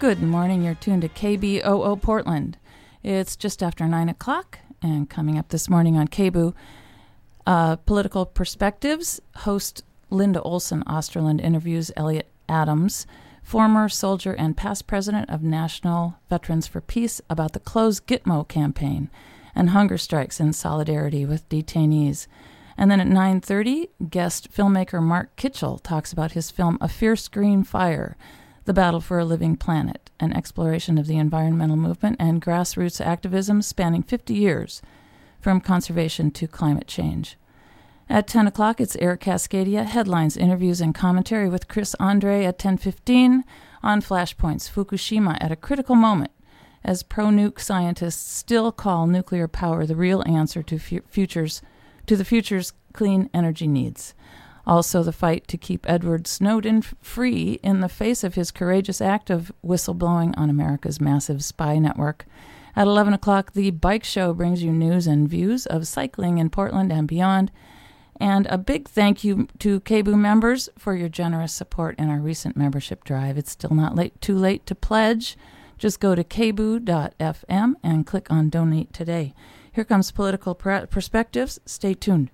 Good morning. You're tuned to KBOO Portland. It's just after 9 o'clock, and coming up this morning on KBOO, Political Perspectives, host Linda Olson Osterland interviews Elliot Adams, former soldier and past president of National Veterans for Peace, about the Close Gitmo campaign and hunger strikes in solidarity with detainees. And then at 9:30, guest filmmaker Mark Kitchell talks about his film A Fierce Green Fire, The Battle for a Living Planet, an exploration of the environmental movement and grassroots activism spanning 50 years, from conservation to climate change. At 10 o'clock, it's Air Cascadia, headlines, interviews, and commentary with Chris Andre at 10:15 on Flashpoints, Fukushima at a critical moment, as pro-nuke scientists still call nuclear power the real answer to the future's clean energy needs. Also, the fight to keep Edward Snowden free in the face of his courageous act of whistleblowing on America's massive spy network. At 11 o'clock, the Bike Show brings you news and views of cycling in Portland and beyond. And a big thank you to KBOO members for your generous support in our recent membership drive. It's still not too late to pledge. Just go to kboo.fm and click on Donate Today. Here comes Political Perspectives. Stay tuned.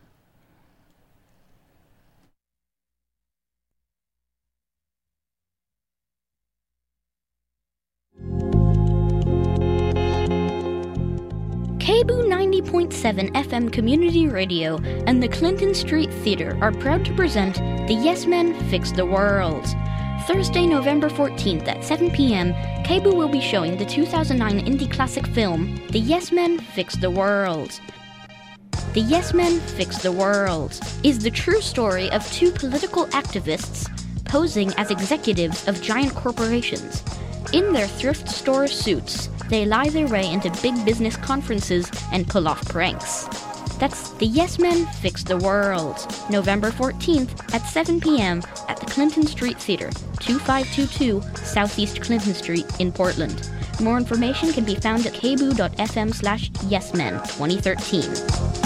KBOO 90.7 FM Community Radio and the Clinton Street Theater are proud to present The Yes Men Fix the World. Thursday, November 14th at 7 p.m., KBOO will be showing the 2009 indie classic film, The Yes Men Fix the World. The Yes Men Fix the World is the true story of two political activists posing as executives of giant corporations. In their thrift store suits, they lie their way into big business conferences and pull off pranks. That's The Yes Men Fix the World, November 14th at 7 p.m. at the Clinton Street Theater, 2522 Southeast Clinton Street in Portland. More information can be found at kboo.fm/yesmen2013.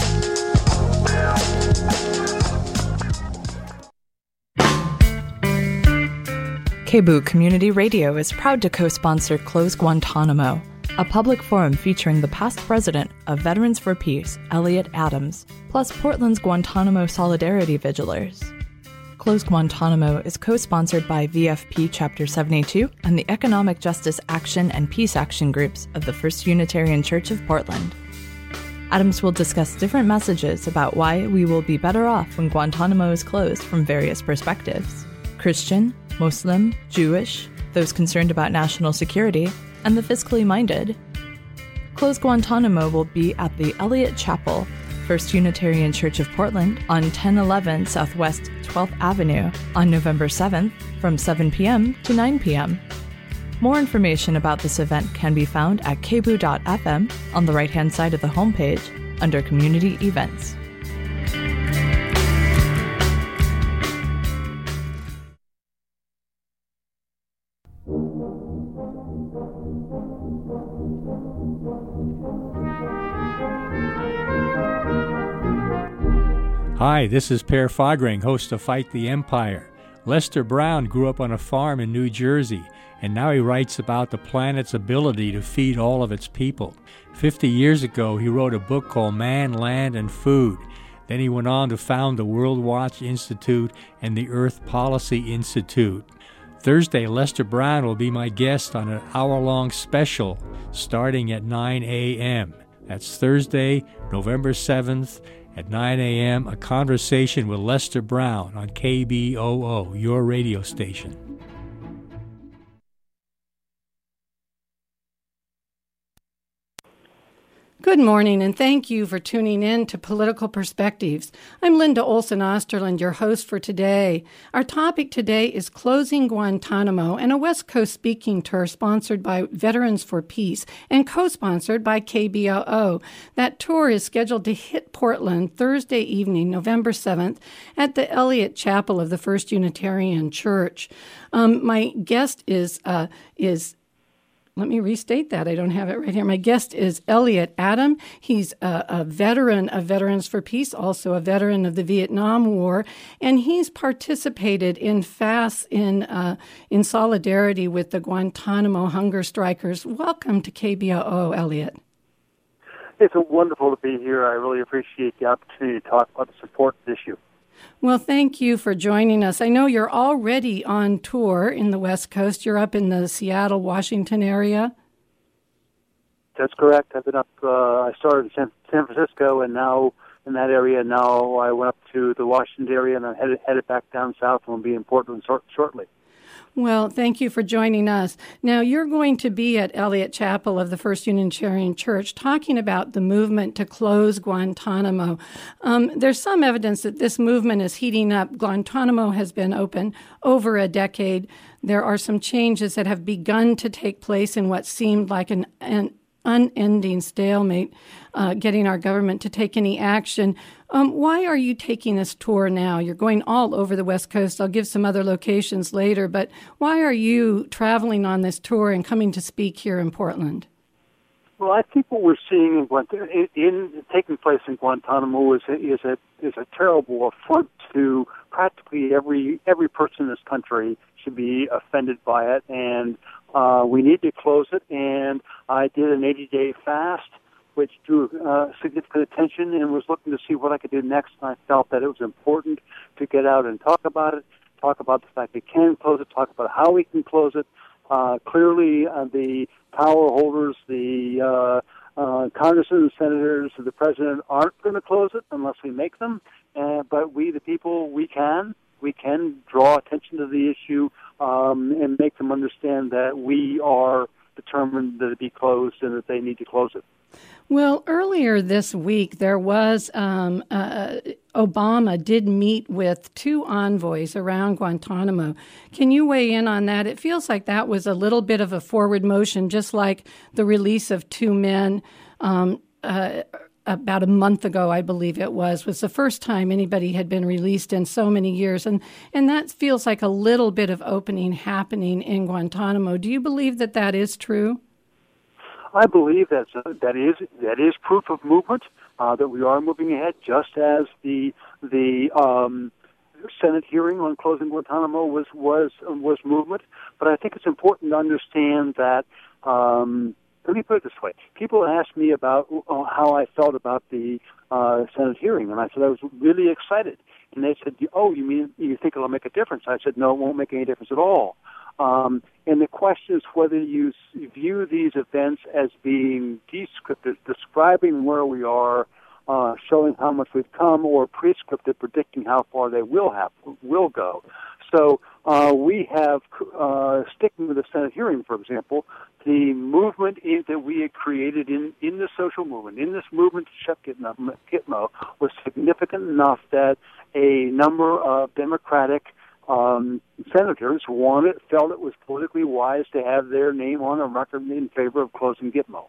KBOO Community Radio is proud to co-sponsor Close Guantanamo, a public forum featuring the past president of Veterans for Peace, Elliot Adams, plus Portland's Guantanamo Solidarity Vigilers. Close Guantanamo is co-sponsored by VFP Chapter 72 and the Economic Justice Action and Peace Action groups of the First Unitarian Church of Portland. Adams will discuss different messages about why we will be better off when Guantanamo is closed from various perspectives: Christian, Muslim, Jewish, those concerned about national security, and the fiscally minded. Close Guantanamo will be at the Elliott Chapel, First Unitarian Church of Portland, on 1011 Southwest 12th Avenue on November 7th from 7 p.m. to 9 p.m. More information about this event can be found at kboo.fm on the right-hand side of the homepage under Community Events. Hi, this is Per Fogring, host of Fight the Empire. Lester Brown grew up on a farm in New Jersey, and now he writes about the planet's ability to feed all of its people. 50 years ago, he wrote a book called Man, Land, and Food. Then he went on to found the World Watch Institute and the Earth Policy Institute. Thursday, Lester Brown will be my guest on an hour-long special starting at 9 a.m. That's Thursday, November 7th, at 9 a.m., a conversation with Lester Brown on KBOO, your radio station. Good morning, and thank you for tuning in to Political Perspectives. I'm Linda Olson Osterland, your host for today. Our topic today is Closing Guantanamo and a West Coast speaking tour sponsored by Veterans for Peace and co-sponsored by KBOO. That tour is scheduled to hit Portland Thursday evening, November 7th, at the Elliott Chapel of the First Unitarian Church. My guest is let me restate that. I don't have it right here. My guest is Elliot Adam. He's a veteran of Veterans for Peace, also a veteran of the Vietnam War, and he's participated in fasts in solidarity with the Guantanamo hunger strikers. Welcome to KBOO, Elliot. It's wonderful to be here. I really appreciate the opportunity to talk about this important issue. Well, thank you for joining us. I know you're already on tour in the West Coast. You're up in the Seattle, Washington area. That's correct. I've been up, I started in San Francisco and now in that area. Now I went up to the Washington area and I'm headed back down south and will be in Portland shortly. Well, thank you for joining us. Now, you're going to be at Elliott Chapel of the First Unitarian Church talking about the movement to close Guantanamo. There's some evidence that this movement is heating up. Guantanamo has been open over a decade. There are some changes that have begun to take place in what seemed like an unending stalemate, getting our government to take any action. Why are you taking this tour now? You're going all over the West Coast. I'll give some other locations later, but why are you traveling on this tour and coming to speak here in Portland? Well, I think what we're seeing taking place in Guantanamo is a terrible affront to practically every person in this country. Should be offended by it, and we need to close it. And I did an 80-day fast, which drew significant attention, and was looking to see what I could do next. And I felt that it was important to get out and talk about it, talk about the fact we can close it, talk about how we can close it. Clearly, the power holders, the congressmen and senators, the president aren't going to close it unless we make them. But we, the people, we can draw attention to the issue and make them understand that we are determined that it be closed and that they need to close it. Well, earlier this week, there was Obama did meet with two envoys around Guantanamo. Can you weigh in on that? It feels like that was a little bit of a forward motion, just like the release of two men about a month ago, I believe it was the first time anybody had been released in so many years. And that feels like a little bit of opening happening in Guantanamo. Do you believe that that is true? I believe that is proof of movement, that we are moving ahead, just as the Senate hearing on closing Guantanamo was movement. But I think it's important to understand that. Let me put it this way. People ask me about how I felt about the Senate hearing, and I said I was really excited. And they said, "Oh, you mean you think it'll make a difference?" I said, "No, it won't make any difference at all." And the question is whether you view these events as being descriptive, describing where we are, showing how much we've come, or prescriptive, predicting how far they will go. So we have, sticking with the Senate hearing, for example, the movement that we had created in the social movement, in this movement to shut Gitmo, was significant enough that a number of Democratic senators felt it was politically wise to have their name on a record in favor of closing Gitmo.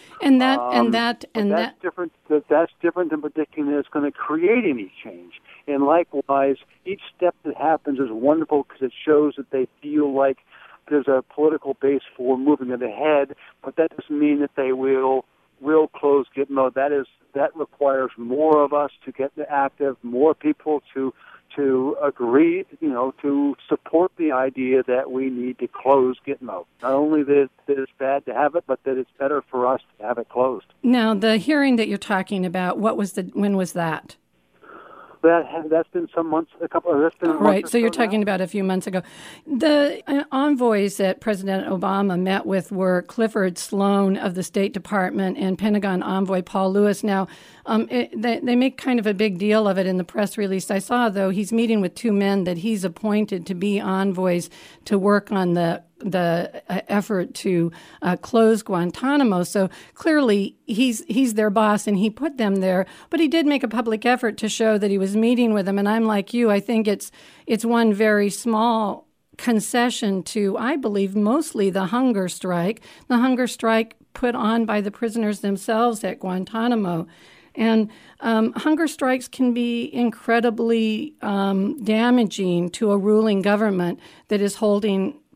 That's different. That's different than predicting that it's going to create any change. And likewise, each step that happens is wonderful because it shows that they feel like there's a political base for moving it ahead. But that doesn't mean that they will close Gitmo. That requires more of us to get active, more people to agree, to support the idea that we need to close Gitmo. Not only that it's bad to have it, but that it's better for us to have it closed. Now, the hearing that you're talking about, when was that? That's been some months, Right, so you're talking about a few months ago. The envoys that President Obama met with were Clifford Sloan of the State Department and Pentagon envoy Paul Lewis. Now, they make kind of a big deal of it in the press release. I saw, though, he's meeting with two men that he's appointed to be envoys to work on the effort to close Guantanamo. So clearly he's their boss and he put them there, but he did make a public effort to show that he was meeting with them. And I'm like you, I think it's one very small concession to, I believe, mostly the hunger strike put on by the prisoners themselves at Guantanamo. And hunger strikes can be incredibly damaging to a ruling government that is holding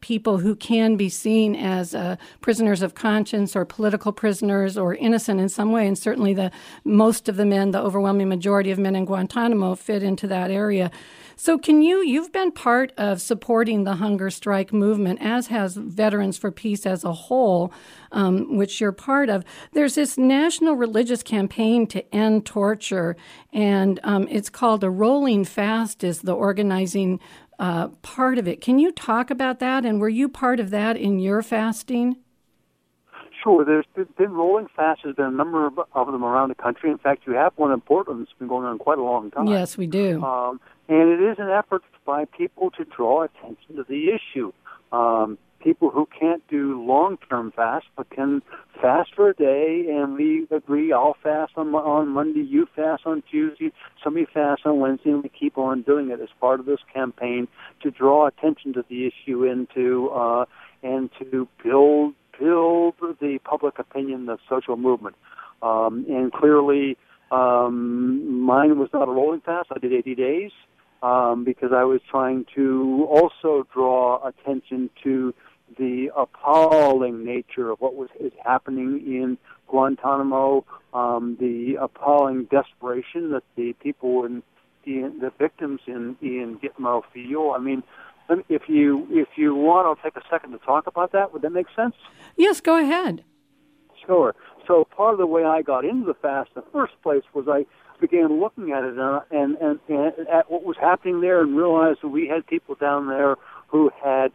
people who can be seen as prisoners of conscience or political prisoners or innocent in some way. And certainly most of the men, the overwhelming majority of men in Guantanamo fit into that area. So you've been part of supporting the hunger strike movement, as has Veterans for Peace as a whole, which you're part of. There's this national religious campaign to end torture, and it's called a rolling fast is the organizing part of it. Can you talk about that, and were you part of that in your fasting? Sure. There's been rolling fasts. There's been a number of them around the country. In fact, you have one in Portland that's been going on quite a long time. Yes, we do. And it is an effort by people to draw attention to the issue. People who can't do long-term fasts but can fast for a day, and we agree I'll fast on Monday, you fast on Tuesday, somebody fasts on Wednesday, and we keep on doing it as part of this campaign to draw attention to the issue and to build the public opinion, the social movement. And clearly, mine was not a rolling fast. I did 80 days because I was trying to also draw attention to the appalling nature of what is happening in Guantanamo, the appalling desperation that the people and the victims in Gitmo feel. I mean, if you want, I'll take a second to talk about that. Would that make sense? Yes, go ahead. Sure. So part of the way I got into the fast in the first place was I began looking at it and at what was happening there, and realized that we had people down there who had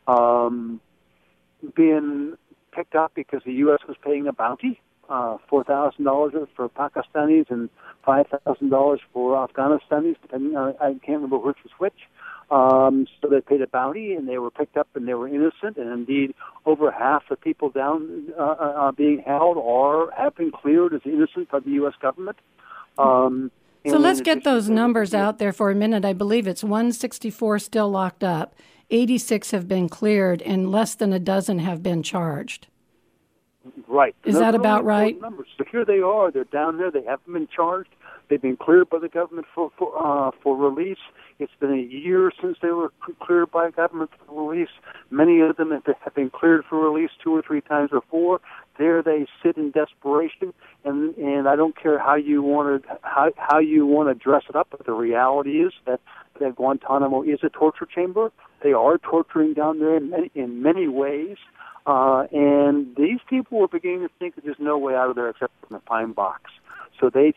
been picked up because the U.S. was paying a bounty, $4,000 for Pakistanis and $5,000 for Afghanistanis, depending on, I can't remember which was which. So they paid a bounty, and they were picked up, and they were innocent. And indeed, over half the people down being held have been cleared as innocent by the U.S. government. So let's get those numbers out there for a minute. I believe it's 164 still locked up, 86 have been cleared, and less than a dozen have been charged. Right. Is that about right? Numbers. So here they are. They're down there. They haven't been charged. They've been cleared by the government for release. It's been a year since they were cleared by government for release. Many of them have been cleared for release 2 or 3 times before. There they sit in desperation, and I don't care how you want to dress it up, but the reality is that Guantanamo is a torture chamber. They are torturing down there in many ways. And these people were beginning to think that there's no way out of there except from the pine box. So they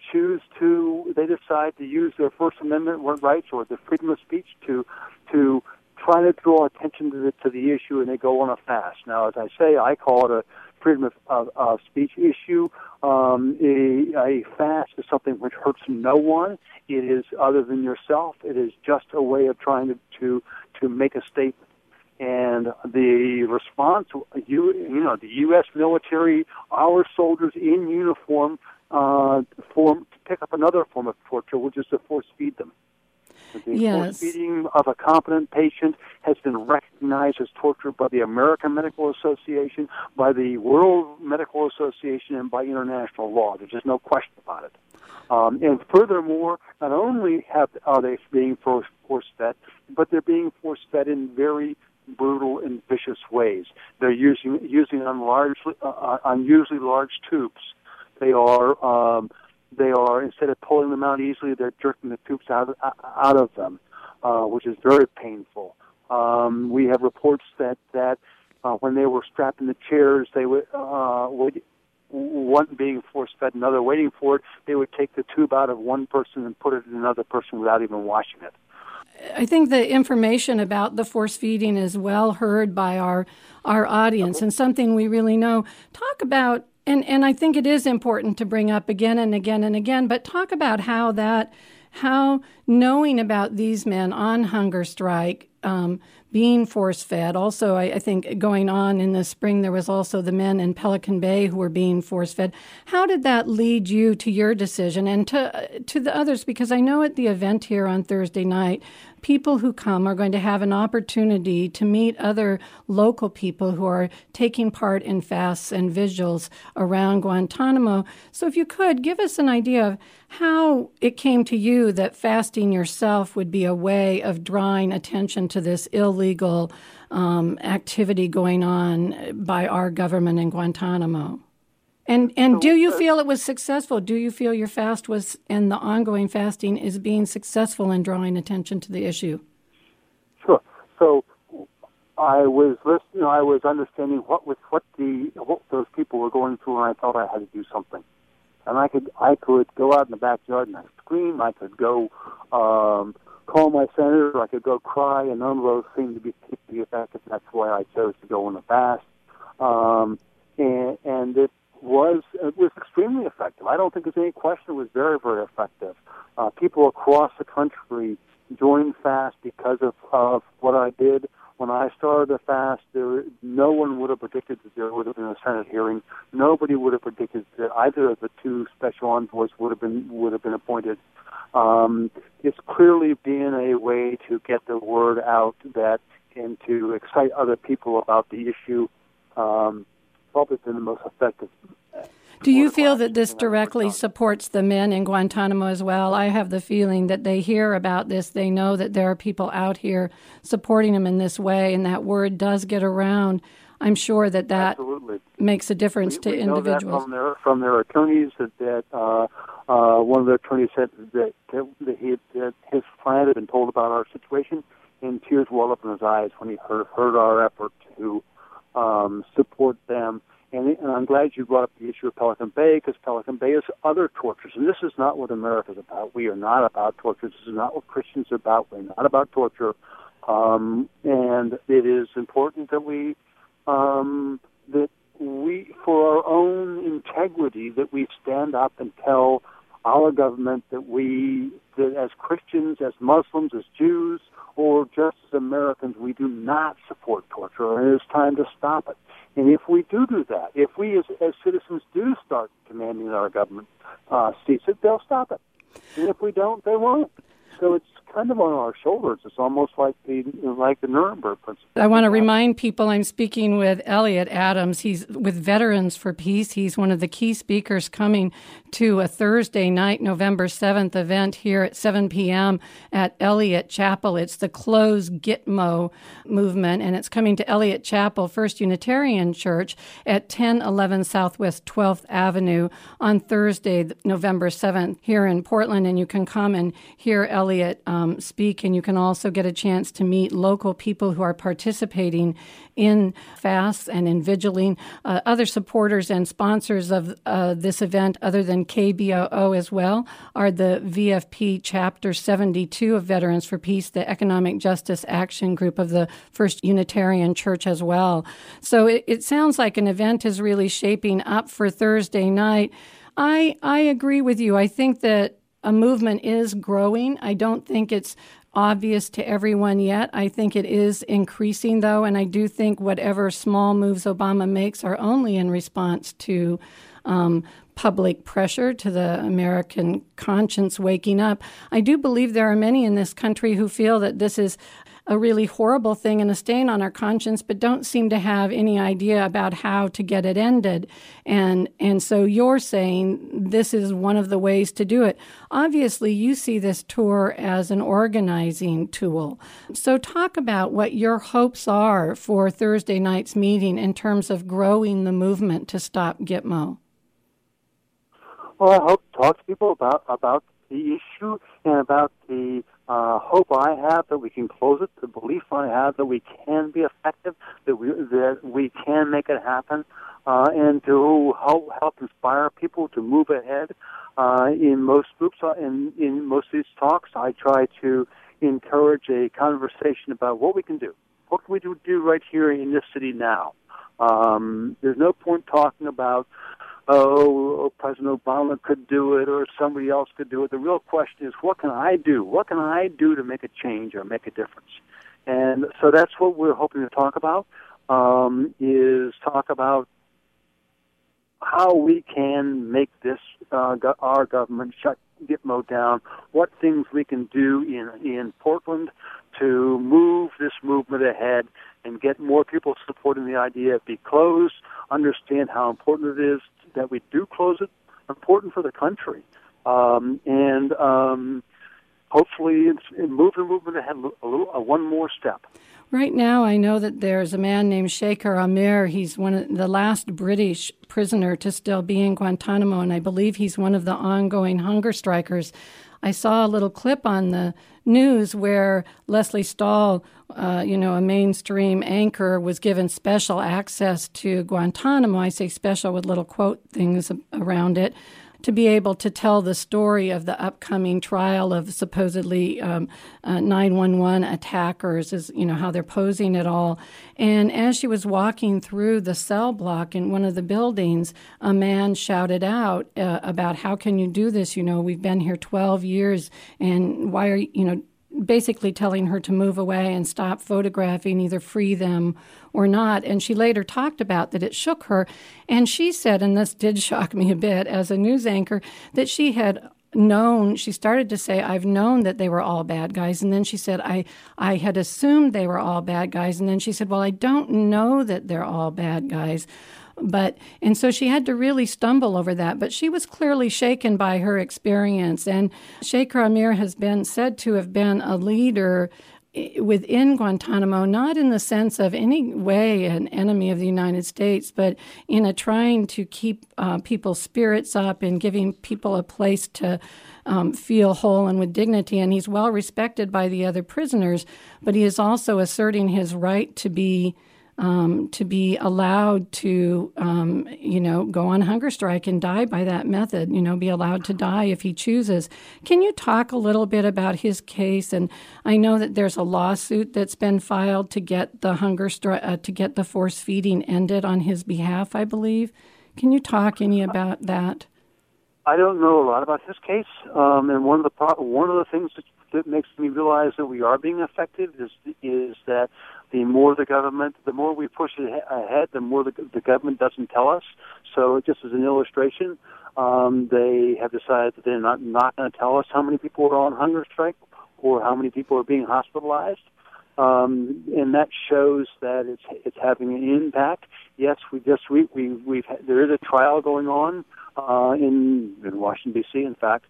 decide to use their First Amendment rights or the freedom of speech to try to draw attention to the issue, and they go on a fast. Now, as I say, I call it a freedom of speech issue. A fast is something which hurts no one. It is other than yourself. It is just a way of trying to make a statement. And the response, the U.S. military, our soldiers in uniform, pick up another form of torture, which is to force feed them. The force feeding of a competent patient has been recognized as torture by the American Medical Association, by the World Medical Association, and by international law. There's just no question about it. And furthermore, not only are they being force-fed, but they're being force-fed in very brutal and vicious ways. They're using on usually large tubes. They are instead of pulling them out easily, they're jerking the tubes out of them, which is very painful. We have reports that when they were strapped in the chairs, they would one being force-fed, another waiting for it. They would take the tube out of one person and put it in another person without even washing it. I think the information about the force feeding is well heard by our audience and something we really know. Talk about, and I think it is important to bring up again and again and again, but talk about how knowing about these men on hunger strike, being force-fed. Also, I think going on in the spring, there was also the men in Pelican Bay who were being force-fed. How did that lead you to your decision and to the others? Because I know at the event here on Thursday night, people who come are going to have an opportunity to meet other local people who are taking part in fasts and vigils around Guantanamo. So if you could, give us an idea of how it came to you that fasting yourself would be a way of drawing attention to this illegal activity going on by our government in Guantanamo. And do you feel it was successful? Do you feel your fast was, and the ongoing fasting is being successful in drawing attention to the issue? Sure. So I was listening. I was understanding what those people were going through, and I thought I had to do something. And I could go out in the backyard and I'd scream. I could go call my senator. I could go cry, and none of those seemed to be effective. That's why I chose to go on a fast. And it was extremely effective. I don't think there's any question it was very, very effective. People across the country joined fast because of what I did. When I started the fast, no one would have predicted that there would have been a Senate hearing. Nobody would have predicted that either of the two special envoys would have been appointed. It's clearly been a way to get the word out and to excite other people about the issue. Probably been the most effective. Do you feel that this directly supports the men in Guantanamo as well? I have the feeling that they hear about this. They know that there are people out here supporting them in this way, and that word does get around. I'm sure that Absolutely. Makes a difference to individuals. Know that from their attorneys that one of their attorneys said that his client had been told about our situation, and tears welled up in his eyes when he heard our effort to support them. And I'm glad you brought up the issue of Pelican Bay, because Pelican Bay is other tortures. And this is not what America's about. We are not about torture. This is not what Christians are about. We're not about torture. And it is important that we, for our own integrity, that we stand up and tell our government that as Christians, as Muslims, as Jews, or just as Americans, we do not support torture, and it is time to stop it. And if we do that, if we as citizens do start demanding that our government cease it, they'll stop it. And if we don't, they won't. So it's kind of on our shoulders. It's almost like the Nuremberg principle. I want to remind people I'm speaking with Elliot Adams. He's with Veterans for Peace. He's one of the key speakers coming to a Thursday night, November 7th event here at 7 p.m. at Elliott Chapel. It's the Close Gitmo movement, and it's coming to Elliott Chapel, First Unitarian Church at 1011 Southwest 12th Avenue on Thursday, November 7th here in Portland, and you can come and hear Elliot speak, and you can also get a chance to meet local people who are participating in fasts and in vigiling. Other supporters and sponsors of this event, other than KBOO as well, are the VFP Chapter 72 of Veterans for Peace, the Economic Justice Action Group of the First Unitarian Church as well. So it sounds like an event is really shaping up for Thursday night. I agree with you. I think that a movement is growing. I don't think it's obvious to everyone yet. I think it is increasing, though, and I do think whatever small moves Obama makes are only in response to public pressure, to the American conscience waking up. I do believe there are many in this country who feel that this is a really horrible thing and a stain on our conscience, but don't seem to have any idea about how to get it ended. And so you're saying this is one of the ways to do it. Obviously, you see this tour as an organizing tool. So talk about what your hopes are for Thursday night's meeting in terms of growing the movement to stop Gitmo. Well, I hope to talk to people about the issue and about the hope I have that we can close it, the belief I have that we can be effective, that we can make it happen, and to help inspire people to move ahead. In most groups, in most of these talks, I try to encourage a conversation about what we can do. What can we do right here in this city now? There's no point talking about, President Obama could do it or somebody else could do it. The real question is, what can I do? What can I do to make a change or make a difference? And so that's what we're hoping to talk about, is talk about how we can make this, our government, shut Gitmo down, what things we can do in Portland to move this movement ahead and get more people supporting the idea of be closed, understand how important it is that we do close it, important for the country, and hopefully move the movement ahead one more step. Right now, I know that there's a man named Shekhar Amir. He's one of the last British prisoner to still be in Guantanamo, and I believe he's one of the ongoing hunger strikers. I saw a little clip on the news where Lesley Stahl, a mainstream anchor, was given special access to Guantanamo. I say special with little quote things around it, to be able to tell the story of the upcoming trial of supposedly 9/11 attackers, how they're posing it all. And as she was walking through the cell block in one of the buildings, a man shouted out about, how can you do this? We've been here 12 years, and why are basically telling her to move away and stop photographing, either free them or not. And she later talked about that it shook her. And she said, and this did shock me a bit as a news anchor, that she started to say, I've known that they were all bad guys. And then she said, I had assumed they were all bad guys. And then she said, well, I don't know that they're all bad guys. And so she had to really stumble over that. But she was clearly shaken by her experience. And Shekhar Amir has been said to have been a leader within Guantanamo, not in the sense of any way an enemy of the United States, but in a trying to keep people's spirits up and giving people a place to feel whole and with dignity. And he's well respected by the other prisoners, but he is also asserting his right to be allowed to, go on hunger strike and die by that method, be allowed to die if he chooses. Can you talk a little bit about his case? And I know that there's a lawsuit that's been filed to get the hunger strike, to get the force feeding ended on his behalf, I believe. Can you talk any about that? I don't know a lot about his case, and one of the things that makes me realize that we are being effective is that the more we push it ahead, the more the government doesn't tell us. So just as an illustration, they have decided that they're not going to tell us how many people are on hunger strike or how many people are being hospitalized. And that shows that it's having an impact. Yes, there is a trial going on in Washington D.C. In fact,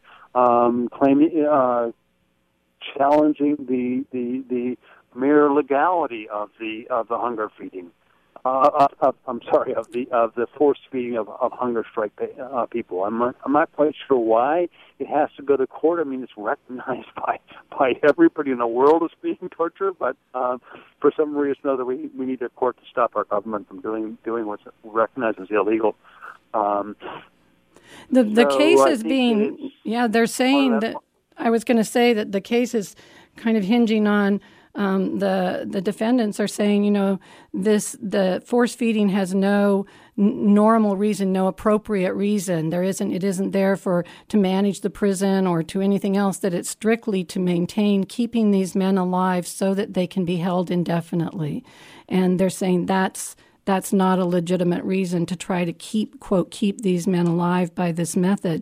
challenging the mere legality of the hunger feeding. Of the forced feeding of hunger strike people. I'm not quite sure why it has to go to court. I mean, it's recognized by everybody in the world as being torture, but for some reason or other, we need a court to stop our government from doing what's recognized as illegal. The case is being, they're saying that. I was going to say that the case is kind of hinging on. The defendants are saying, the force feeding has no normal reason, no appropriate reason. It isn't there to manage the prison or to anything else, that it's strictly to maintain keeping these men alive so that they can be held indefinitely. And they're saying that's not a legitimate reason to try to keep these men alive by this method.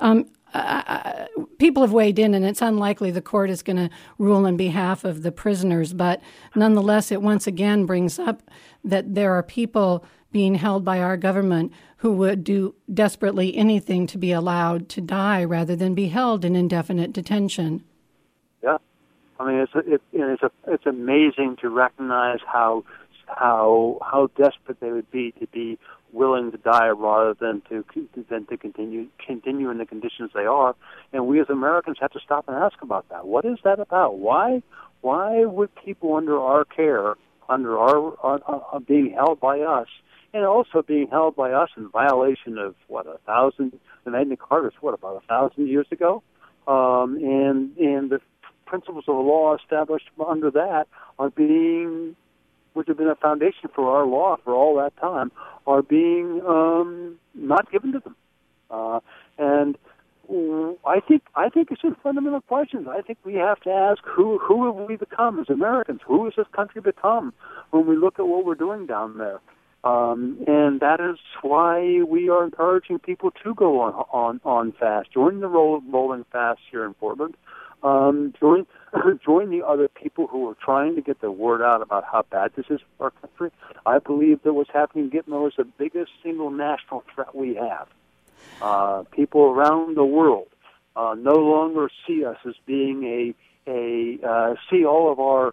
People have weighed in, and it's unlikely the court is going to rule in behalf of the prisoners, but nonetheless, it once again brings up that there are people being held by our government who would do desperately anything to be allowed to die rather than be held in indefinite detention. Yeah, I mean, it's amazing to recognize how desperate they would be to be willing to die rather than to continue in the conditions they are. And we as Americans have to stop and ask about that. What is that about? Why would people under our care, under our being held by us, and also being held by us in violation of the Magna Carta, about 1,000 years ago, and the principles of the law established under that which have been a foundation for our law for all that time, are being not given to them. And I think it's just fundamental questions. I think we have to ask who have we become as Americans? Who has this country become when we look at what we're doing down there? And that is why we are encouraging people to go on fast. Join the rolling fast here in Portland. Join the other people who are trying to get the word out about how bad this is for our country. I believe that what's happening in Gitmo is the biggest single national threat we have. People around the world no longer see us as being see all of our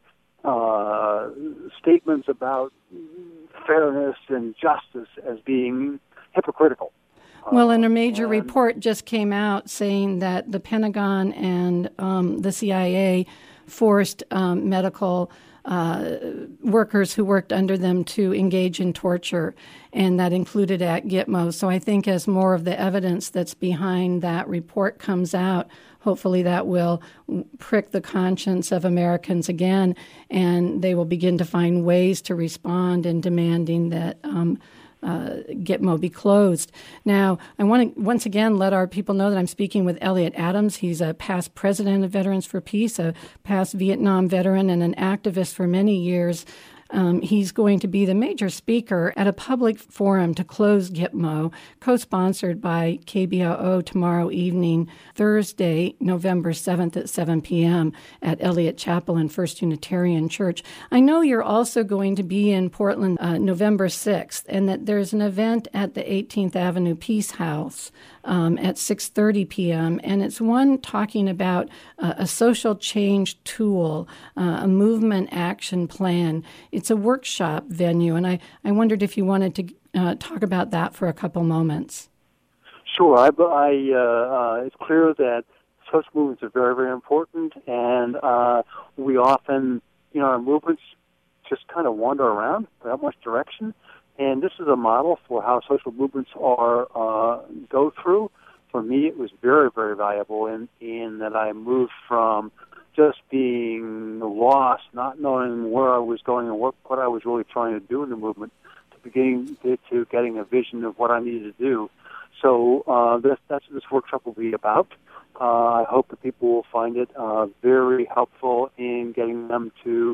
statements about fairness and justice as being hypocritical. Well, and a major report just came out saying that the Pentagon and the CIA forced medical workers who worked under them to engage in torture, and that included at Gitmo. So I think as more of the evidence that's behind that report comes out, hopefully that will prick the conscience of Americans again, and they will begin to find ways to respond in demanding that Gitmo be closed. Now, I want to once again let our people know that I'm speaking with Elliot Adams. He's a past president of Veterans for Peace, a past Vietnam veteran, and an activist for many years. He's going to be the major speaker at a public forum to close Gitmo, co-sponsored by KBOO tomorrow evening, Thursday, November 7th at 7 p.m. at Elliott Chapel and First Unitarian Church. I know you're also going to be in Portland November 6th, and that there's an event at the 18th Avenue Peace House at 6:30 p.m., and it's one talking about a social change tool, a movement action plan. It's a workshop venue, and I wondered if you wanted to talk about that for a couple moments. Sure. It's clear that social movements are very, very important, and we often, our movements just kind of wander around without much direction. And this is a model for how social movements go through. For me, it was very, very valuable in that I moved from just being lost, not knowing where I was going and what I was really trying to do in the movement, to getting a vision of what I needed to do. So that's what this workshop will be about. I hope that people will find it very helpful in giving them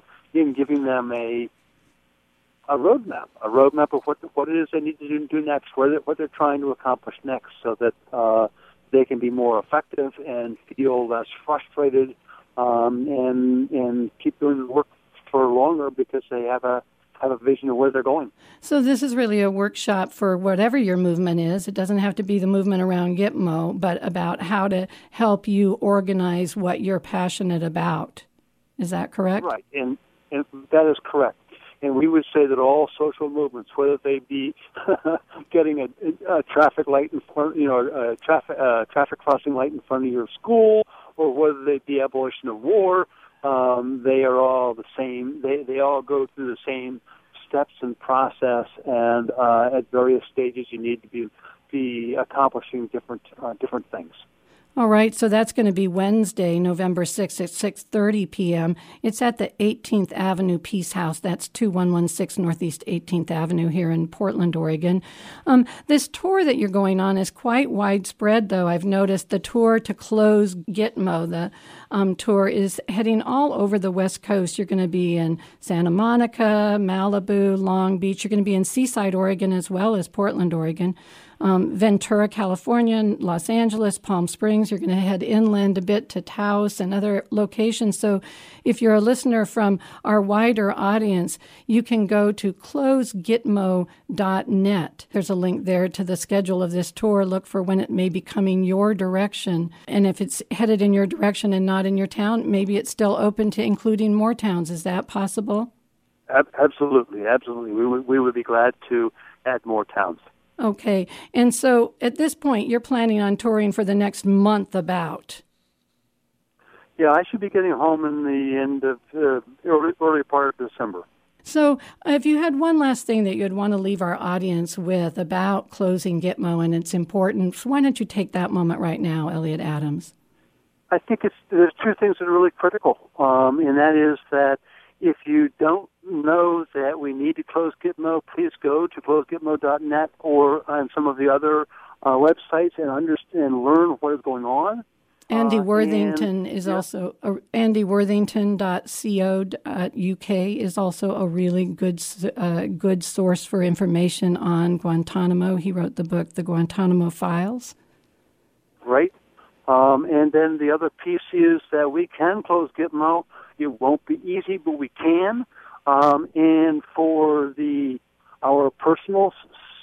a roadmap of what it is they need to do next, what they're trying to accomplish next, so that they can be more effective and feel less frustrated, and keep doing the work for longer because they have a vision of where they're going. So this is really a workshop for whatever your movement is. It doesn't have to be the movement around Gitmo, but about how to help you organize what you're passionate about. Is that correct? Right, and that is correct. And we would say that all social movements, whether they be getting a traffic light in front, a traffic crossing light in front of your school, or whether they be abolition of war, they are all the same. They all go through the same steps and process, and at various stages, you need to be accomplishing different things. All right, so that's going to be Wednesday, November 6th at 6:30 p.m. It's at the 18th Avenue Peace House. That's 2116 Northeast 18th Avenue here in Portland, Oregon. This tour that you're going on is quite widespread, though. I've noticed the tour to close Gitmo, the tour is heading all over the West Coast. You're going to be in Santa Monica, Malibu, Long Beach. You're going to be in Seaside, Oregon, as well as Portland, Oregon. Ventura, California, Los Angeles, Palm Springs. You're going to head inland a bit to Taos and other locations. So if you're a listener from our wider audience, you can go to closegitmo.net. There's a link there to the schedule of this tour. Look for when it may be coming your direction. And if it's headed in your direction and not in your town, maybe it's still open to including more towns. Is that possible? Absolutely. We would be glad to add more towns. Okay. And so at this point, you're planning on touring for the next month about? Yeah, I should be getting home in the end of early part of December. So if you had one last thing that you'd want to leave our audience with about closing Gitmo and its importance, why don't you take that moment right now, Elliot Adams? I think there's two things that are really critical, and that is that if you don't know that we need to close Gitmo, please go to closegitmo.net or on some of the other websites and understand and learn what is going on. Andy Worthington is also andyworthington.co.uk is also a really good source for information on Guantanamo. He wrote the book, The Guantanamo Files. Right. And then the other piece is that we can close Gitmo. It won't be easy, but we can. And for our personal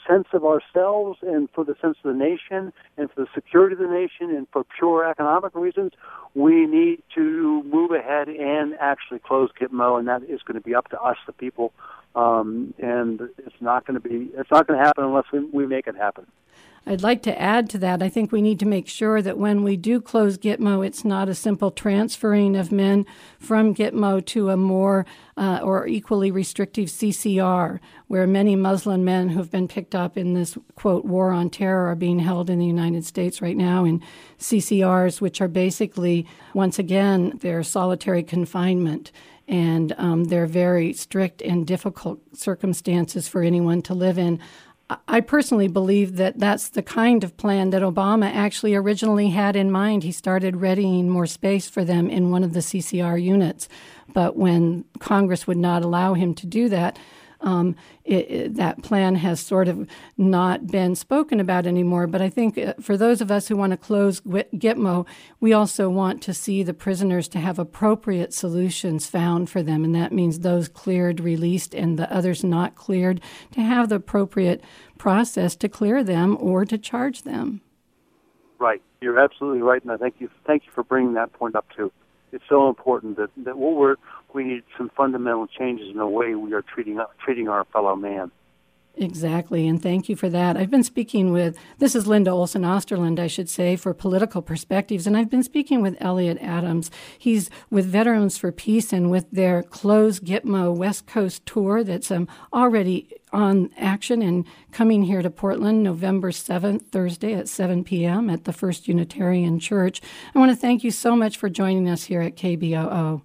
sense of ourselves and for the sense of the nation and for the security of the nation and for pure economic reasons, we need to move ahead and actually close Gitmo, and that is going to be up to us, the people. And it's not going to happen unless we make it happen. I'd like to add to that. I think we need to make sure that when we do close Gitmo, it's not a simple transferring of men from Gitmo to a more or equally restrictive CCR, where many Muslim men who've been picked up in this, quote, war on terror are being held in the United States right now in CCRs, which are basically, once again, they're solitary confinement. And they're very strict and difficult circumstances for anyone to live in. I personally believe that that's the kind of plan that Obama actually originally had in mind. He started readying more space for them in one of the CCR units. But when Congress would not allow him to do that, that plan has sort of not been spoken about anymore. But I think for those of us who want to close Gitmo, we also want to see the prisoners to have appropriate solutions found for them. And that means those cleared, released, and the others not cleared to have the appropriate process to clear them or to charge them. Right. You're absolutely right. And I thank you for bringing that point up, too. It's so important that we need some fundamental changes in the way we are treating our fellow man. Exactly, and thank you for that. I've been speaking this is Linda Olson Osterland, I should say, for Political Perspectives, and I've been speaking with Elliot Adams. He's with Veterans for Peace and with their Close Gitmo West Coast tour that's already on action and coming here to Portland November 7th, Thursday at 7 p.m. at the First Unitarian Church. I want to thank you so much for joining us here at KBOO.